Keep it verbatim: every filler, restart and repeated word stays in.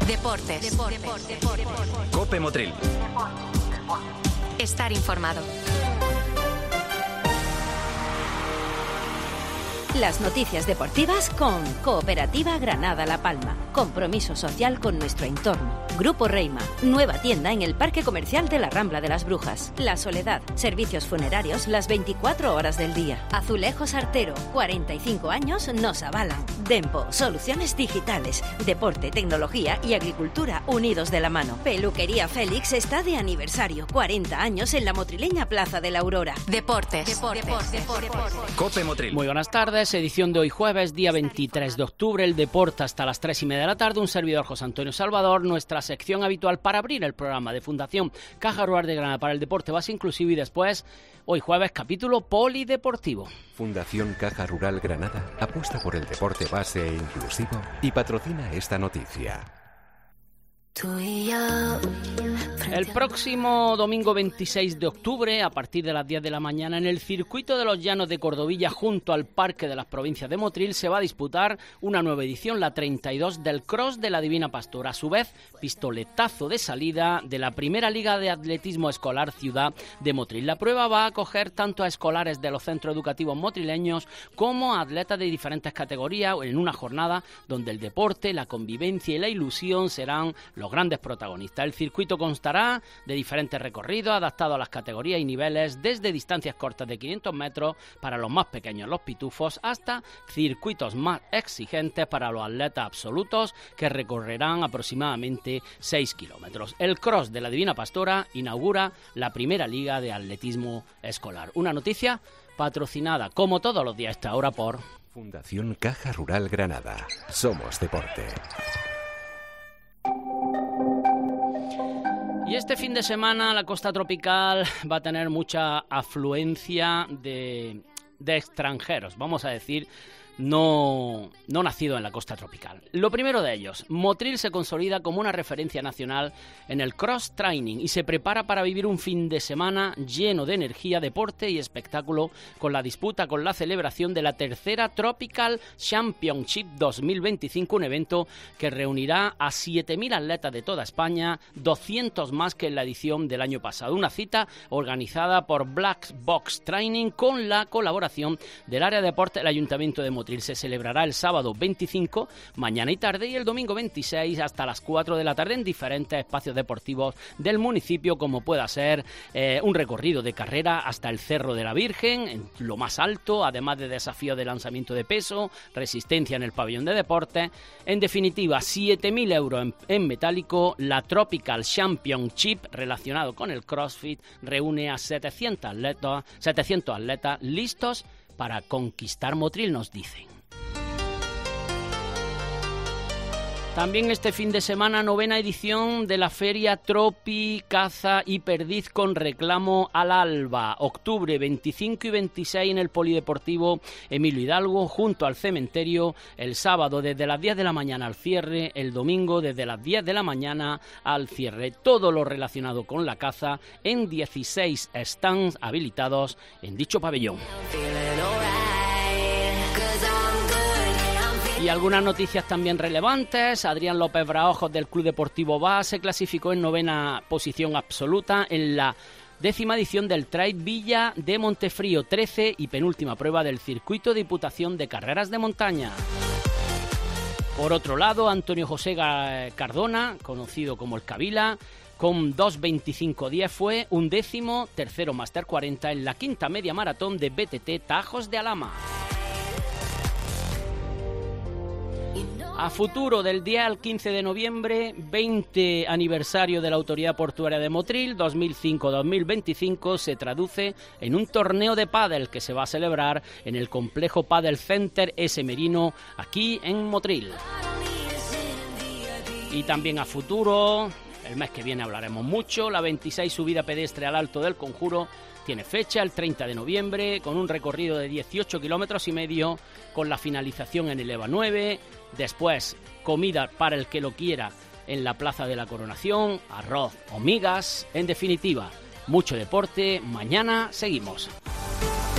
Deportes. Deportes. Deportes. Deportes. Cope Motril. Estar informado. Las noticias deportivas con Cooperativa Granada La Palma. Compromiso social con nuestro entorno. Grupo Reima. Nueva tienda en el Parque Comercial de la Rambla de las Brujas. La Soledad. Servicios funerarios las veinticuatro horas del día. Azulejos Artero. cuarenta y cinco años nos avalan. Dempo. Soluciones digitales. Deporte, tecnología y agricultura unidos de la mano. Peluquería Félix está de aniversario. cuarenta años en la motrileña Plaza de la Aurora. Deportes. Deportes. Deportes. Deportes. Deportes. Cope Motril. Muy buenas tardes. Edición de hoy jueves, día veintitrés de octubre, el deporte hasta las tres y media de la tarde, un servidor José Antonio Salvador, nuestra sección habitual para abrir el programa de Fundación Caja Rural de Granada para el deporte base inclusivo y después, hoy jueves, capítulo polideportivo. Fundación Caja Rural Granada apuesta por el deporte base e inclusivo y patrocina esta noticia. El próximo domingo veintiséis de octubre, a partir de las diez de la mañana, en el circuito de los Llanos de Cordovilla, junto al Parque de las Provincias de Motril, se va a disputar una nueva edición, la treinta y dos, del Cross de la Divina Pastora. A su vez, pistoletazo de salida de la primera Liga de Atletismo Escolar Ciudad de Motril. La prueba va a acoger tanto a escolares de los centros educativos motrileños como a atletas de diferentes categorías, en una jornada donde el deporte, la convivencia y la ilusión serán los grandes protagonistas. El circuito constará de diferentes recorridos adaptados a las categorías y niveles, desde distancias cortas de quinientos metros para los más pequeños, los pitufos, hasta circuitos más exigentes para los atletas absolutos, que recorrerán aproximadamente seis kilómetros. El Cross de la Divina Pastora inaugura la primera Liga de Atletismo Escolar. Una noticia patrocinada, como todos los días a esta hora, por Fundación Caja Rural Granada. Somos deporte. Y este fin de semana la costa tropical va a tener mucha afluencia de, de extranjeros, vamos a decir, no, no nacido en la costa tropical. Lo primero de ellos, Motril se consolida como una referencia nacional en el cross training y se prepara para vivir un fin de semana lleno de energía, deporte y espectáculo, con la disputa, con la celebración de la tercera Tropical Championship dos mil veinticinco, un evento que reunirá a siete mil atletas de toda España, doscientos más que en la edición del año pasado. Una cita organizada por Black Box Training con la colaboración del área de deporte del Ayuntamiento de Motril. Se celebrará el sábado veinticinco, mañana y tarde, y el domingo veintiséis hasta las cuatro de la tarde en diferentes espacios deportivos del municipio, como pueda ser eh, un recorrido de carrera hasta el Cerro de la Virgen, en lo más alto, además de desafío de lanzamiento de peso, resistencia en el pabellón de deportes. En definitiva, siete mil euros en, en metálico. La Tropical Championship, relacionado con el CrossFit, reúne a setecientos atletas, setecientos atletas listos para conquistar Motril, nos dicen. También este fin de semana, novena edición de la Feria Tropi, Caza y Perdiz con reclamo al alba. Octubre veinticinco y veintiséis en el Polideportivo Emilio Hidalgo, junto al cementerio. El sábado desde las diez de la mañana al cierre, el domingo desde las diez de la mañana al cierre. Todo lo relacionado con la caza en dieciséis stands habilitados en dicho pabellón. Y algunas noticias también relevantes. Adrián López Braojos del Club Deportivo B A se clasificó en novena posición absoluta en la décima edición del Trail Villa de Montefrío, trece y penúltima prueba del circuito de Diputación de Carreras de Montaña. Por otro lado, Antonio José Cardona, conocido como el Kabila, con dos veinticinco diez fue un décimo, tercero Máster cuarenta en la quinta media maratón de B T T Tajos de Alhama. A futuro, del diez al quince de noviembre, veinte aniversario de la Autoridad Portuaria de Motril, dos mil cinco a dos mil veinticinco, se traduce en un torneo de pádel que se va a celebrar en el complejo Padel Center S. Merino, aquí en Motril. Y también a futuro, el mes que viene hablaremos mucho, la veintiséis subida pedestre al Alto del Conjuro tiene fecha, el treinta de noviembre, con un recorrido de dieciocho kilómetros y medio, con la finalización en el EVA nueve, después comida para el que lo quiera en la Plaza de la Coronación, arroz o migas, en definitiva, mucho deporte. Mañana seguimos.